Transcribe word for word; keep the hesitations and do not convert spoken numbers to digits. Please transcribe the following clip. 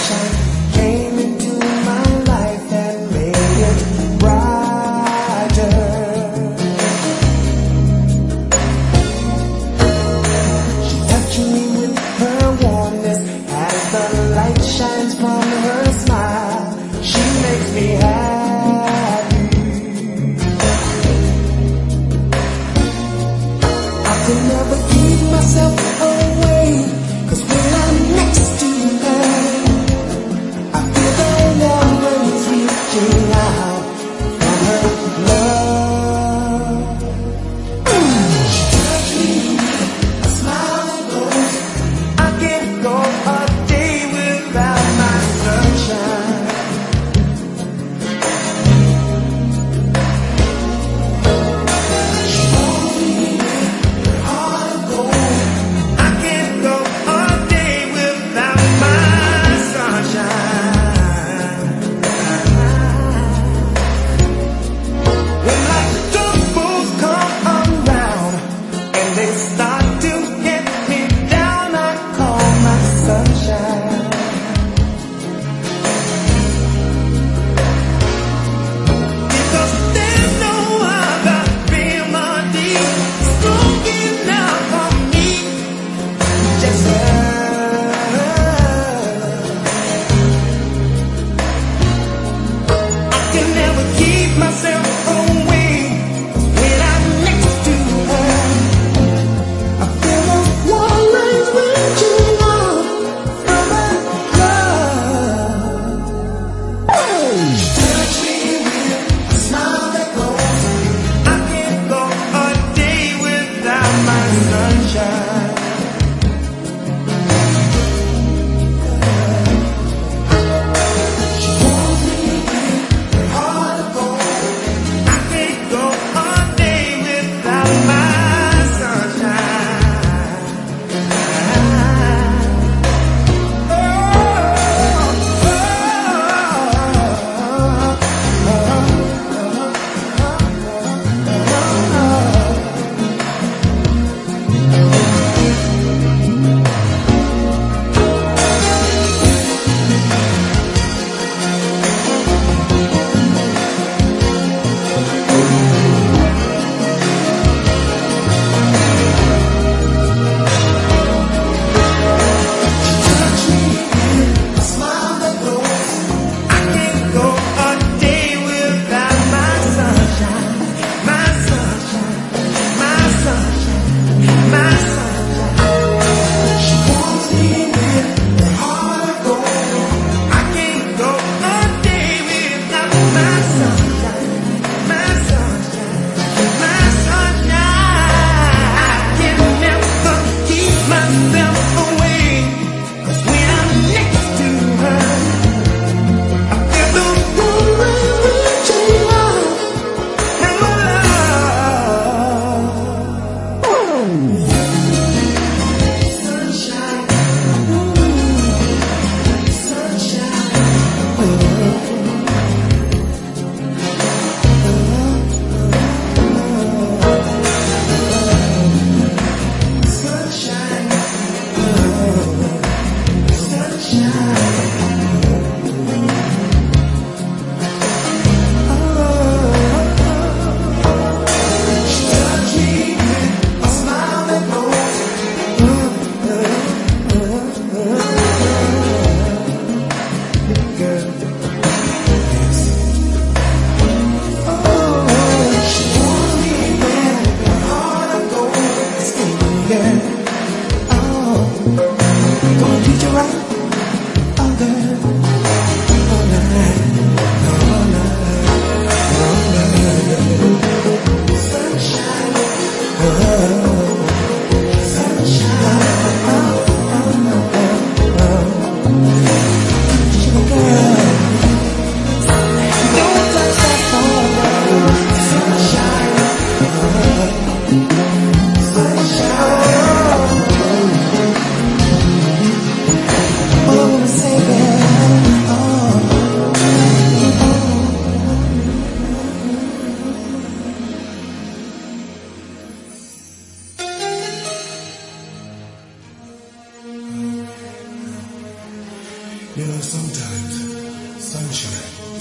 sunshine came into my life and made it brighter. She touched me with her warmness as the light shines from her smile. She makes me happy. I can never keep myself away, 'cause when I'm next to her, I feel the warm winds reaching out from her love. She touched me with a smile that glows. I can't go a day without my sunshine. She holds me with her heart of gold. I can't go a day without my sunshine. When like troubles come around and they start to hit me down, I call my sunshine. Because there's no other remedy strong enough for me, just her. I can never keep myself away when I'm next to her. I feel those warm rays reaching out from her love. She touched me with a smile that glows. I can't go a day without my sunshine. She holds me with her heart of gold. I can't go a day without my sunshine. Oh, touch me with a smile that glows. I can't go a day without my sunshine, my sunshine, my sunshine, my sunshine. She wants me with her heart of gold. I can't go a day without my sunshine, my sunshine, my sunshine. I can never keep myself away, 'cause when I'm next to her, I feel those warm rays reaching out from her love. Sunshine, sunshine, she touched me with a smile that glows. Girl, oh, she holds me with her heart of gold. Skinny girl, oh, gonna treat you right, oh girl. You know, sometimes sunshine